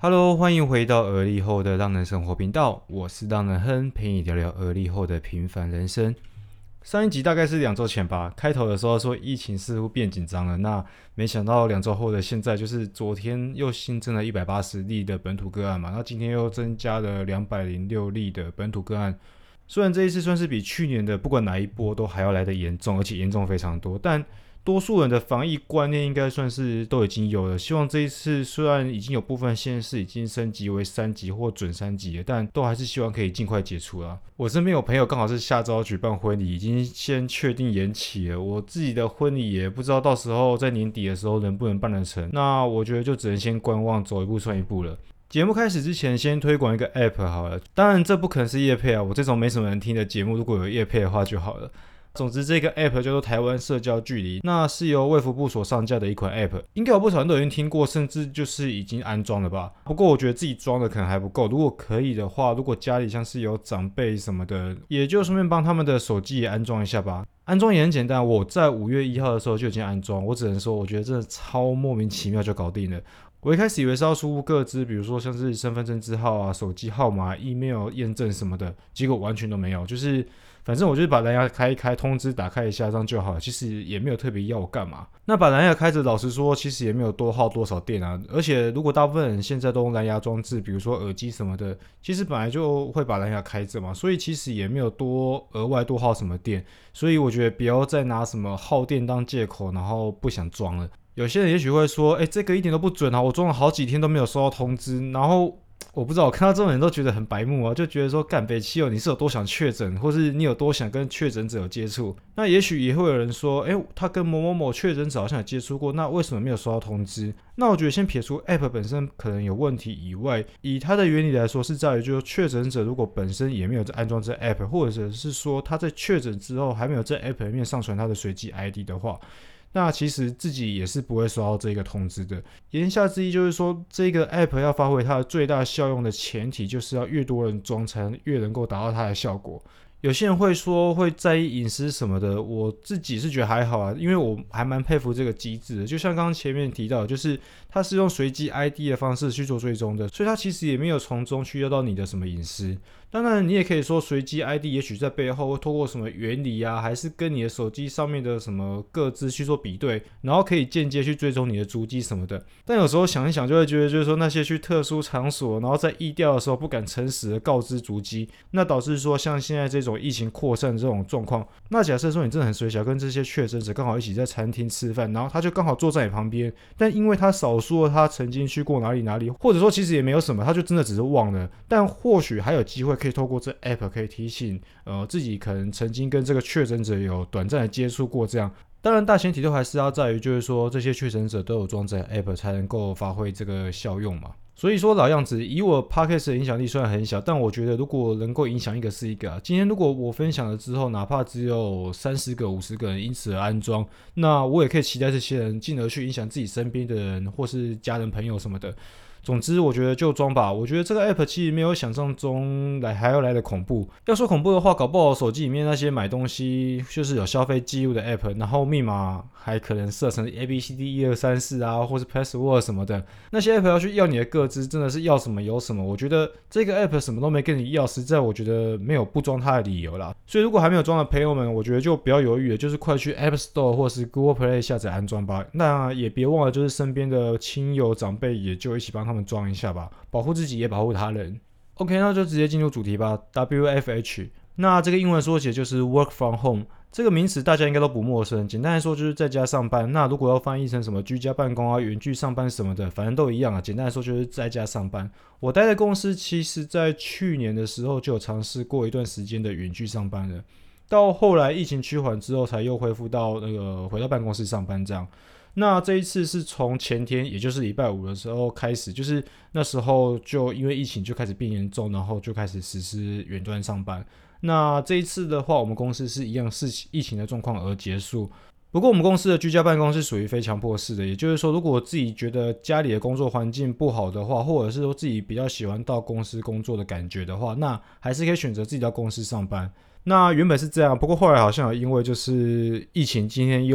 Hello，欢迎回到而立后的浪人生活频道，我是浪人亨，陪你聊聊而立后的平凡人生。上一集大概是2周前吧，开头的时候说疫情似乎变紧张了，那没想到2周后的现在，就是昨天又新增了180例的本土个案嘛，那今天又增加了206例的本土个案。虽然这一次算是比去年的不管哪一波都还要来得严重，而且严重非常多，但多数人的防疫观念应该算是都已经有了。希望这一次虽然已经有部分县市已经升级为3级或准3级了，但都还是希望可以尽快解除啦。我身边有朋友刚好是下周举办婚礼，已经先确定延期了。我自己的婚礼也不知道到时候在年底的时候能不能办得成。那我觉得就只能先观望，走一步算一步了。节目开始之前，先推广一个 App 好了。当然，这不可能是业配啊，我这种没什么人听的节目，如果有业配的话就好了。总之，这个 App 叫做台湾社交距离，那是由卫福部所上架的一款 App， 应该有不少人都已经听过，甚至就是已经安装了吧。不过我觉得自己装的可能还不够，如果可以的话，如果家里像是有长辈什么的，也就顺便帮他们的手机也安装一下吧。安装也很简单，我在5月1号的时候就已经安装，我只能说我觉得真的超莫名其妙就搞定了。我一开始以为是要输入个资，比如说像是身份证字号啊、手机号码、email 验证什么的，结果完全都没有，就是反正我就是把蓝牙开一开，通知打开一下，这样就好了。其实也没有特别要我干嘛。那把蓝牙开着，老实说，其实也没有多耗多少电啊。而且如果大部分人现在都用蓝牙装置，比如说耳机什么的，其实本来就会把蓝牙开着嘛，所以其实也没有额外多耗什么电。所以我觉得不要再拿什么耗电当借口，然后不想装了。有些人也许会说，这个一点都不准啊，我装了好几天都没有收到通知，然后我不知道，我看到这种人都觉得很白目啊，就觉得说干北七哦，你是有多想确诊，或是你有多想跟确诊者有接触？那也许也会有人说，他跟某某某确诊者好像有接触过，那为什么没有收到通知？那我觉得先撇除 App 本身可能有问题以外，以它的原理来说，是在于就是确诊者如果本身也没有在安装这 App， 或者是说他在确诊之后还没有在 App 里面上传他的随机 ID 的话，那其实自己也是不会收到这个通知的。言下之意就是说，这个 App 要发挥它的最大效用的前提，就是要越多人装，才越能够达到它的效果。有些人会说会在意隐私什么的，我自己是觉得还好啊，因为我还蛮佩服这个机制的。就像刚刚前面提到的，就是它是用随机 ID 的方式去做追踪的，所以它其实也没有从中去要到你的什么隐私。当然，你也可以说随机 ID 也许在背后会透过什么原理啊，还是跟你的手机上面的什么个资去做比对，然后可以间接去追踪你的足迹什么的。但有时候想一想，就会觉得就是说那些去特殊场所，然后在疫调的时候不敢诚实的告知足迹，那导致说像现在这种疫情扩散的这种状况，那假设说你真的很水小，跟这些确诊者刚好一起在餐厅吃饭，然后他就刚好坐在你旁边，但因为他少说了他曾经去过哪里哪里，或者说其实也没有什么，他就真的只是忘了，但或许还有机会可以透过这 app 可以提醒自己可能曾经跟这个确诊者有短暂的接触过这样。当然大前提都还是要在于就是说这些确诊者都有装载 app 才能够发挥这个效用嘛。所以说老样子，以我 podcast 的影响力虽然很小，但我觉得如果能够影响一个是一个今天如果我分享了之后，哪怕只有30个50个人因此而安装，那我也可以期待这些人进而去影响自己身边的人或是家人朋友什么的。总之我觉得就装吧，我觉得这个 app 其实没有想象中还要来的恐怖。要说恐怖的话，搞不好手机里面那些买东西就是有消费记录的 app， 然后密码还可能设成 ABCD1234啊，或是 password 什么的，那些 app 要去要你的个资，真的是要什么有什么。我觉得这个 app 什么都没跟你要，实在我觉得没有不装它的理由啦。所以如果还没有装的朋友们，我觉得就不要犹豫了，就是快去 App Store 或是 Google Play 下载安装吧。那也别忘了，就是身边的亲友长辈也就一起帮他们装一下吧，保护自己也保护他人。OK， 那就直接进入主题吧。WFH， 那这个英文缩写就是 Work from Home。这个名词大家应该都不陌生，简单来说就是在家上班。那如果要翻译成什么居家办公啊、远距上班什么的，反正都一样啊。简单来说就是在家上班。我待的公司其实在去年的时候就有尝试过一段时间的远距上班了，到后来疫情趋缓之后才又恢复到回到办公室上班这样。那这一次是从前天，也就是礼拜5的时候开始，就是那时候就因为疫情就开始变严重，然后就开始实施远端上班。那这一次的话，我们公司是一样是疫情的状况而结束。不过我们公司的居家办公是属于非强迫式的，也就是说，如果自己觉得家里的工作环境不好的话，或者是说自己比较喜欢到公司工作的感觉的话，那还是可以选择自己到公司上班。那原本是这样，不过后来好像有因为就是疫情今天又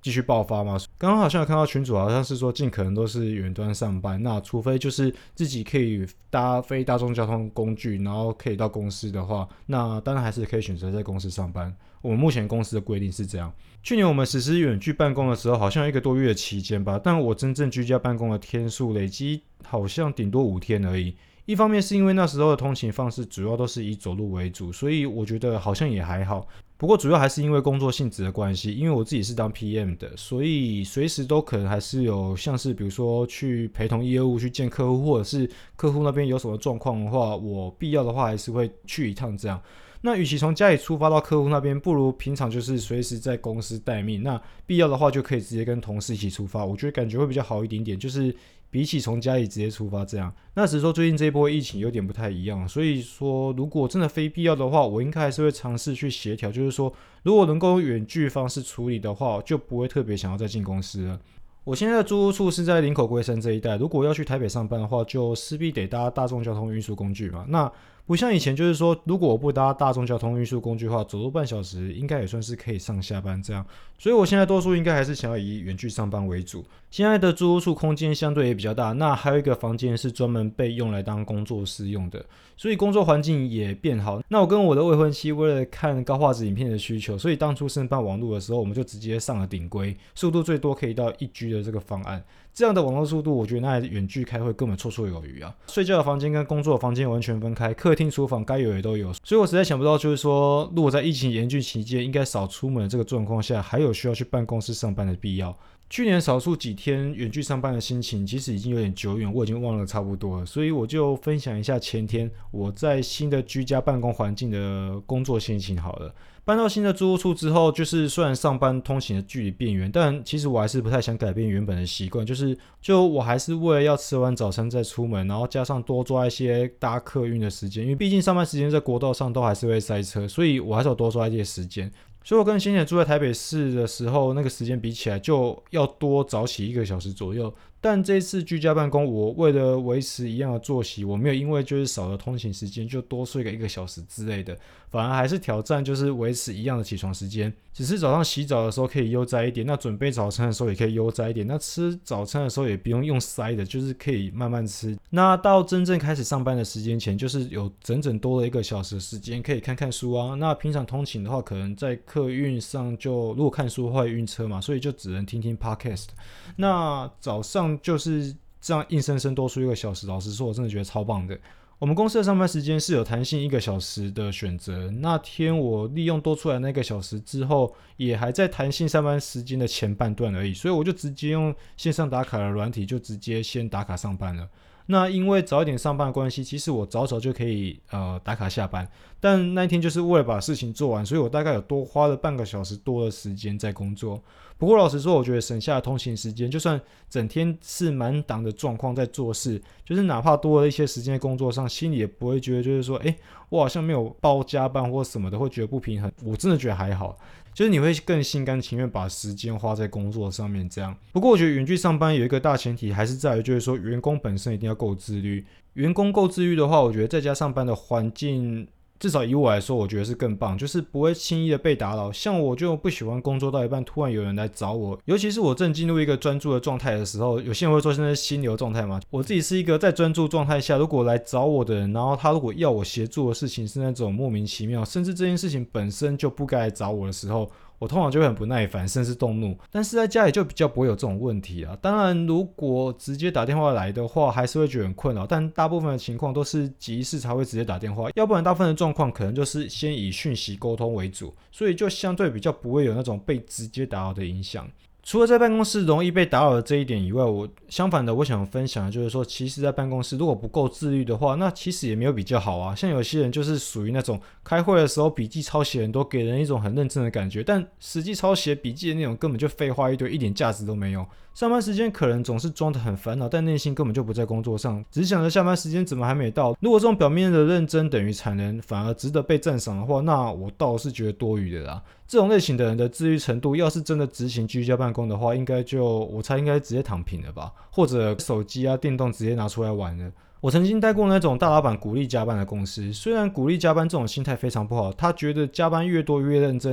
继续爆发嘛。刚刚好像有看到群组好像是说尽可能都是远端上班，那除非就是自己可以搭非大众交通工具，然后可以到公司的话，那当然还是可以选择在公司上班。我们目前公司的规定是这样。去年我们实施远距办公的时候，好像有1个多月的期间吧，但我真正居家办公的天数累积好像顶多5天而已。一方面是因为那时候的通勤方式主要都是以走路为主，所以我觉得好像也还好。不过主要还是因为工作性质的关系，因为我自己是当 PM 的，所以随时都可能还是有像是比如说去陪同业务去见客户，或者是客户那边有什么状况的话，我必要的话还是会去一趟这样。那与其从家里出发到客户那边，不如平常就是随时在公司待命，那必要的话就可以直接跟同事一起出发，我觉得感觉会比较好一点点，就是比起从家里直接出发这样。那只是说最近这一波疫情有点不太一样，所以说如果真的非必要的话，我应该还是会尝试去协调，就是说如果能够用远距方式处理的话，就不会特别想要再进公司了。我现在的租屋处是在林口龟山这一带，如果要去台北上班的话，就势必得搭大众交通运输工具嘛。那不像以前，就是说，如果我不搭大众交通运输工具的话，走路半小时应该也算是可以上下班这样。所以我现在多数应该还是想要以远距上班为主。现在的租屋处空间相对也比较大，那还有一个房间是专门被用来当工作室用的，所以工作环境也变好。那我跟我的未婚妻为了看高画质影片的需求，所以当初申办网络的时候，我们就直接上了顶规，速度最多可以到1G 的这个方案。这样的网络速度，我觉得那远距开会根本绰绰有余啊！睡觉的房间跟工作的房间完全分开，客厅、厨房该有也都有，所以我实在想不到，就是说，如果在疫情严峻期间应该少出门的这个状况下，还有需要去办公室上班的必要。去年少数几天远距上班的心情其实已经有点久远，我已经忘了差不多了，所以我就分享一下前天我在新的居家办公环境的工作心情好了。搬到新的租屋处之后，就是虽然上班通勤的距离变远，但其实我还是不太想改变原本的习惯，就我还是为了要吃完早餐再出门，然后加上多抓一些搭客运的时间，因为毕竟上班时间在国道上都还是会塞车，所以我还是有多抓一些时间。所以我跟先前住在台北市的时候，那个时间比起来就要多早起1个小时左右。但这次居家办公，我为了维持一样的作息，我没有因为就是少了通勤时间就多睡个1个小时之类的，反而还是挑战就是维持一样的起床时间，只是早上洗澡的时候可以悠哉一点，那准备早餐的时候也可以悠哉一点，那吃早餐的时候也不用用塞的，就是可以慢慢吃。那到真正开始上班的时间前，就是有整整多了1个小时的时间可以看看书啊。那平常通勤的话，可能在客运上就如果看书会晕车嘛，所以就只能听听 podcast。那早上就是这样硬生生多出1个小时，老实说我真的觉得超棒的。我们公司的上班时间是有弹性1个小时的选择，那天我利用多出来那1个小时之后，也还在弹性上班时间的前半段而已，所以我就直接用线上打卡的软体就直接先打卡上班了。那因为早一点上班的关系，其实我早早就可以打卡下班，但那一天就是为了把事情做完，所以我大概有多花了半个小时多的时间在工作。不过老实说，我觉得省下的通勤时间，就算整天是满档的状况在做事，就是哪怕多了一些时间在工作上，心里也不会觉得就是说我好像没有包加班或什么的，会觉得不平衡。我真的觉得还好，就是你会更心甘情愿把时间花在工作上面这样。不过我觉得远距上班有一个大前提还是在于就是说员工本身一定要够自律。员工够自律的话，我觉得在家上班的环境至少以我来说，我觉得是更棒，就是不会轻易的被打扰。像我就不喜欢工作到一半突然有人来找我，尤其是我正进入一个专注的状态的时候，有些人会说现在是心流状态嘛，我自己是一个在专注状态下，如果来找我的人，然后他如果要我协助的事情是那种莫名其妙，甚至这件事情本身就不该来找我的时候，我通常就会很不耐烦，甚至动怒。但是在家里就比较不会有这种问题啊。当然如果直接打电话来的话，还是会觉得很困扰，但大部分的情况都是急事才会直接打电话，要不然大部分的状况可能就是先以讯息沟通为主，所以就相对比较不会有那种被直接打扰的影响。除了在办公室容易被打扰的这一点以外，相反的我想分享的就是说，其实在办公室如果不够自律的话，那其实也没有比较好啊。像有些人就是属于那种开会的时候笔记抄写很多，给人一种很认真的感觉，但实际抄写笔记的内容根本就废话一堆，一点价值都没有。上班时间可能总是装得很烦恼，但内心根本就不在工作上，只想着下班时间怎么还没到。如果这种表面的认真等于产能，反而值得被赞赏的话，那我倒是觉得多余的啦。这种类型的人的自律程度，要是真的执行居家办公的话，我猜应该直接躺平了吧，或者手机啊电动直接拿出来玩了。我曾经待过那种大老板鼓励加班的公司，虽然鼓励加班这种心态非常不好，他觉得加班越多越认真，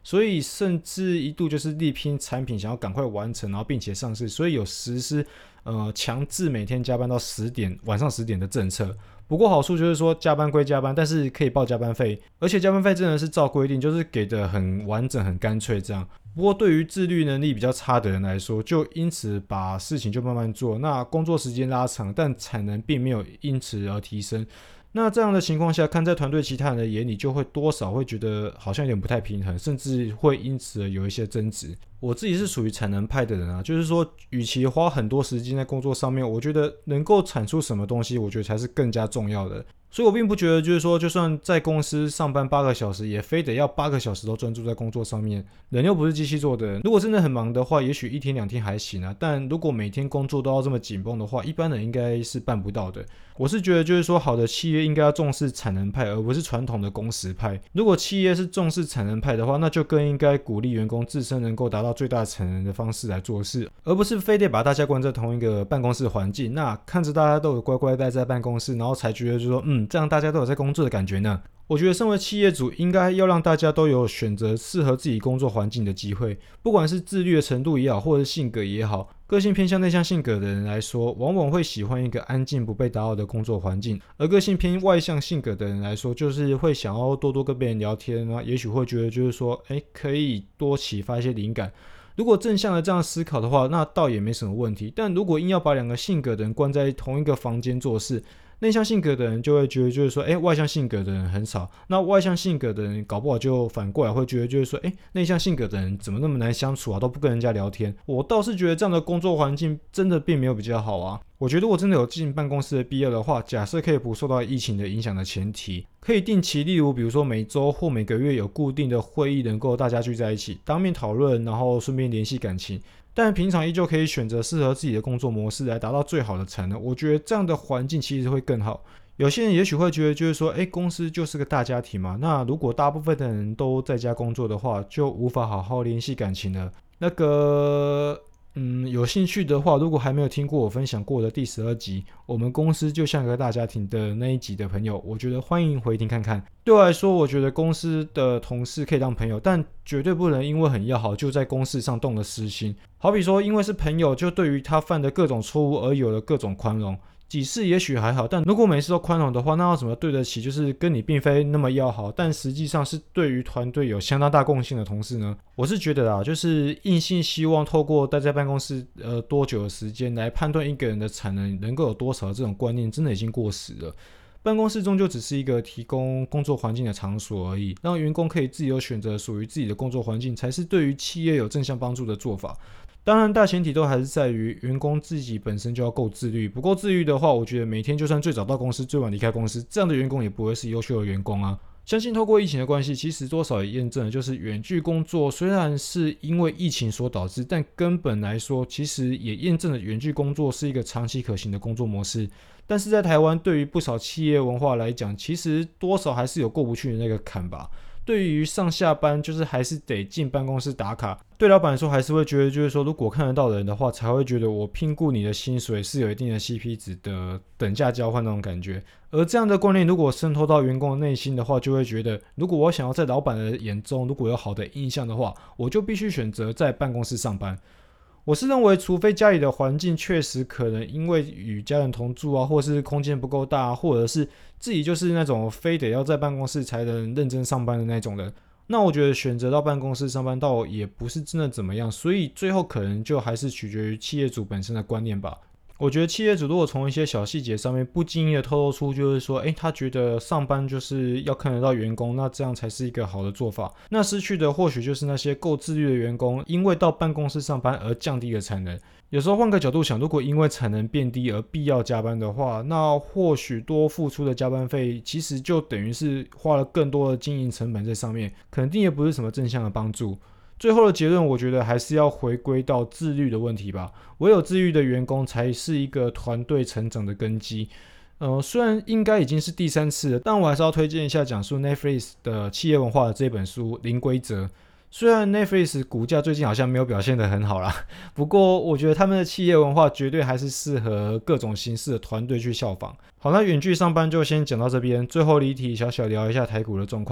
所以甚至一度就是力拼产品想要赶快完成，然后并且上市，所以有实施强制每天加班到晚上10点的政策。不过好处就是说加班归加班，但是可以报加班费，而且加班费真的是照规定，就是给的很完整很干脆这样。不过对于自律能力比较差的人来说，就因此把事情就慢慢做，那工作时间拉长，但产能并没有因此而提升。那这样的情况下，看在团队其他人的眼里，就会多少会觉得好像有点不太平衡，甚至会因此而有一些争执。我自己是属于产能派的人啊，就是说与其花很多时间在工作上面，我觉得能够产出什么东西，我觉得才是更加重要的。所以我并不觉得就是说就算在公司上班8个小时，也非得要8个小时都专注在工作上面。人又不是机器做的，如果真的很忙的话，也许1天2天还行啊，但如果每天工作都要这么紧绷的话，一般人应该是办不到的。我是觉得就是说好的企业应该要重视产能派，而不是传统的工时派。如果企业是重视产能派的话，那就更应该鼓励员工自身能够达到最大产能的方式来做事，而不是非得把大家关在同一个办公室环境，那看着大家都有乖乖待在办公室，然后才觉得就是说这样大家都有在工作的感觉呢。我觉得身为企业主应该要让大家都有选择适合自己工作环境的机会，不管是自律的程度也好，或者是性格也好。个性偏向内向性格的人来说，往往会喜欢一个安静不被打扰的工作环境，而个性偏外向性格的人来说，就是会想要多多跟别人聊天啊，也许会觉得就是说可以多启发一些灵感。如果正向的这样思考的话，那倒也没什么问题。但如果硬要把2个性格的人关在同一个房间做事，内向性格的人就会觉得就是说外向性格的人很少，那外向性格的人搞不好就反过来会觉得就是说内向性格的人怎么那么难相处啊，都不跟人家聊天。我倒是觉得这样的工作环境真的并没有比较好啊。我觉得如果真的有进办公室的必要的话，假设可以不受到疫情的影响的前提，可以定期，例如比如说每周或每个月有固定的会议，能够大家聚在一起当面讨论，然后顺便联系感情，但平常依旧可以选择适合自己的工作模式来达到最好的产能。我觉得这样的环境其实会更好。有些人也许会觉得就是说公司就是个大家庭嘛，那如果大部分的人都在家工作的话，就无法好好联系感情了。有兴趣的话，如果还没有听过我分享过的第12集我们公司就像个大家庭的那一集的朋友，我觉得欢迎回听看看。对我来说，我觉得公司的同事可以当朋友，但绝对不能因为很要好就在公事上动了私心。好比说因为是朋友，就对于他犯的各种错误而有了各种宽容，几次也许还好，但如果每次都宽容的话，那要怎么对得起就是跟你并非那么要好，但实际上是对于团队有相当大贡献的同事呢？我是觉得啦，就是硬性希望透过待在办公室多久的时间来判断一个人的产能够有多少，这种观念真的已经过时了。办公室终究只是一个提供工作环境的场所而已，让员工可以自由选择属于自己的工作环境，才是对于企业有正向帮助的做法。当然大前提都还是在于员工自己本身就要够自律，不够自律的话，我觉得每天就算最早到公司最晚离开公司，这样的员工也不会是优秀的员工啊。相信透过疫情的关系，其实多少也验证了，就是远距工作虽然是因为疫情所导致，但根本来说其实也验证了远距工作是一个长期可行的工作模式。但是在台湾，对于不少企业文化来讲，其实多少还是有过不去的那个坎吧。对于上下班就是还是得进办公室打卡，对老板来说还是会觉得就是说如果看得到人的话，才会觉得我聘雇你的薪水是有一定的 CP 值的等价交换那种感觉。而这样的观念如果渗透到员工的内心的话，就会觉得如果我想要在老板的眼中如果有好的印象的话，我就必须选择在办公室上班。我是认为除非家里的环境确实可能因为与家人同住啊，或是空间不够大，或者是自己就是那种非得要在办公室才能认真上班的那种人，那我觉得选择到办公室上班倒也不是真的怎么样，所以最后可能就还是取决于企业主本身的观念吧。我觉得企业主如果从一些小细节上面不经意的透露出就是说他觉得上班就是要看得到员工，那这样才是一个好的做法。那失去的或许就是那些够自律的员工因为到办公室上班而降低了产能。有时候换个角度想，如果因为产能变低而必要加班的话，那或许多付出的加班费其实就等于是花了更多的经营成本在上面，肯定也不是什么正向的帮助。最后的结论我觉得还是要回归到自律的问题吧，唯有自律的员工才是一个团队成长的根基。虽然应该已经是第3次了，但我还是要推荐一下讲述 Netflix 的企业文化的这本书《零规则》。虽然 Netflix 股价最近好像没有表现得很好啦，不过我觉得他们的企业文化绝对还是适合各种形式的团队去效仿。好，那远距上班就先讲到这边，最后离题小小聊一下台股的状况。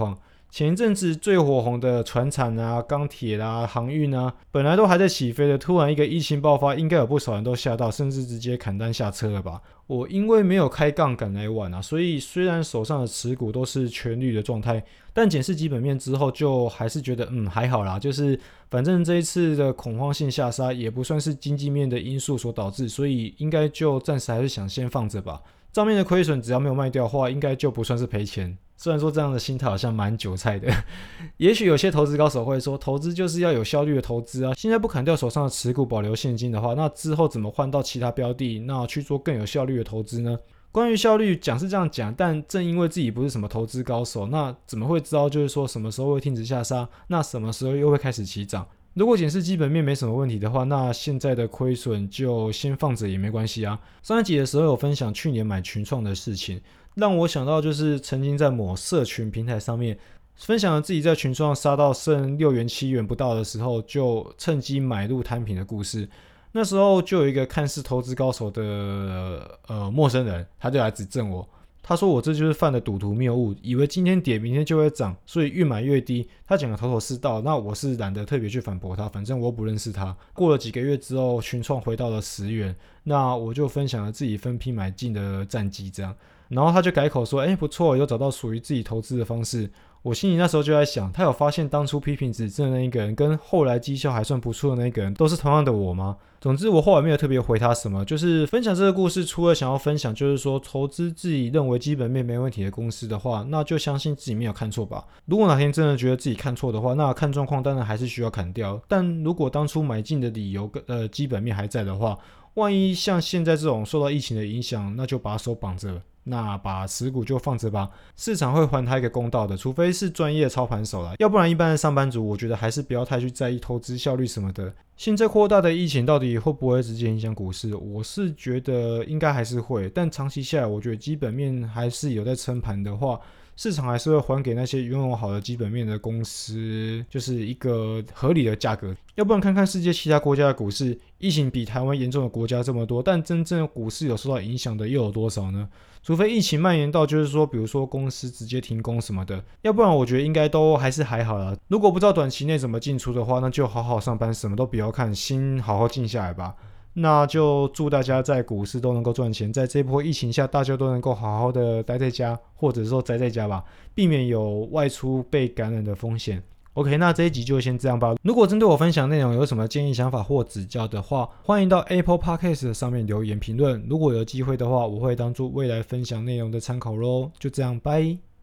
前一阵子最火红的传产啊、钢铁啦、航运啊，本来都还在起飞的，突然一个疫情爆发，应该有不少人都吓到，甚至直接砍单下车了吧。我因为没有开杠杆来玩啊，所以虽然手上的持股都是全绿的状态，但检视基本面之后，就还是觉得还好啦，就是反正这一次的恐慌性下杀也不算是经济面的因素所导致，所以应该就暂时还是想先放着吧。账面的亏损只要没有卖掉的话，应该就不算是赔钱。虽然说这样的心态好像蛮韭菜的，也许有些投资高手会说，投资就是要有效率的投资啊。现在不砍掉手上的持股，保留现金的话，那之后怎么换到其他标的，那去做更有效率的投资呢？关于效率讲是这样讲，但正因为自己不是什么投资高手，那怎么会知道就是说什么时候会停止下杀，那什么时候又会开始起涨？如果检视基本面没什么问题的话，那现在的亏损就先放着也没关系啊。上一集的时候有分享去年买群创的事情，让我想到就是曾经在某社群平台上面分享了自己在群创杀到剩6元7元不到的时候，就趁机买入摊平的故事。那时候就有一个看似投资高手的陌生人，他就来指正我。他说我这就是犯了赌徒谬误，以为今天跌明天就会涨，所以越买越低。他讲的头头是道，那我是懒得特别去反驳他，反正我不认识他。过了几个月之后，群创回到了10元，那我就分享了自己分批买进的战绩这样。然后他就改口说，不错，有找到属于自己投资的方式。我心里那时候就在想，他有发现当初批评指正的那一个人跟后来绩效还算不错的那一个人都是同样的我吗？总之我后来没有特别回他什么，就是分享这个故事，除了想要分享就是说投资自己认为基本面没问题的公司的话，那就相信自己没有看错吧。如果哪天真的觉得自己看错的话，那看状况当然还是需要砍掉，但如果当初买进的理由基本面还在的话，万一像现在这种受到疫情的影响，那就把手绑着，那把持股就放着吧，市场会还他一个公道的，除非是专业操盘手啦，要不然一般的上班族，我觉得还是不要太去在意投资效率什么的。现在扩大的疫情到底会不会直接影响股市？我是觉得应该还是会，但长期下来，我觉得基本面还是有在撑盘的话，市场还是会还给那些拥有好的基本面的公司，就是一个合理的价格。要不然看看世界其他国家的股市，疫情比台湾严重的国家这么多，但真正的股市有受到影响的又有多少呢？除非疫情蔓延到就是说比如说公司直接停工什么的，要不然我觉得应该都还是还好啦。如果不知道短期内怎么进出的话，那就好好上班，什么都不要看，心好好静下来吧。那就祝大家在股市都能够赚钱，在这波疫情下大家都能够好好的待在家，或者说宅在家吧，避免有外出被感染的风险。OK， 那这一集就先这样吧。如果针对我分享内容有什么建议、想法或指教的话，欢迎到 Apple Podcast 上面留言评论。如果有机会的话，我会当作未来分享内容的参考咯。就这样，拜。